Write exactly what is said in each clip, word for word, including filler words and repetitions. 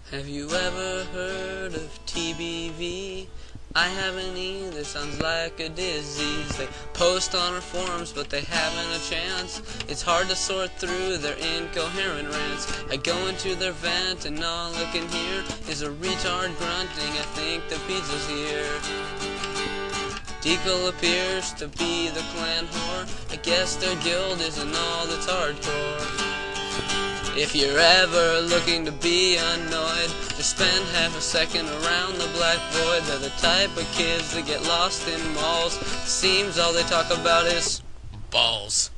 Have you ever heard of T B V? I haven't either, sounds like a disease. They post on our forums, but they haven't a chance. It's hard to sort through their incoherent rants. I go into their vent and all I can hear is a retard grunting, I think the pizza's here. Deagle appears to be the clan whore. I guess their guild isn't all that's hardcore. If you're ever looking to be annoyed, just spend half a second around the Black Void. They're the type of kids that get lost in malls. Seems all they talk about is balls.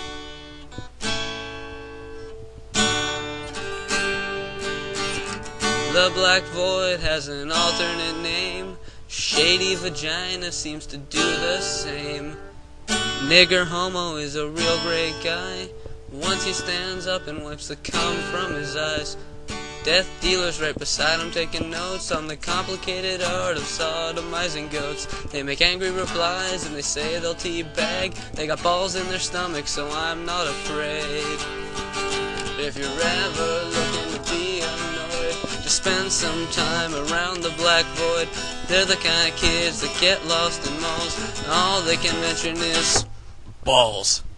The Black Void has an alternate name. Shady Vagina seems to do the same. Nigger Homo is a real great guy. Once he stands up and wipes the cum from his eyes. Death dealers right beside him taking notes on the complicated art of sodomizing goats. They make angry replies and they say they'll teabag. They got balls in their stomach, so I'm not afraid. If you're ever looking to be annoyed, just spend some time around the Black Void. They're the kind of kids that get lost in malls, and all they can mention is balls.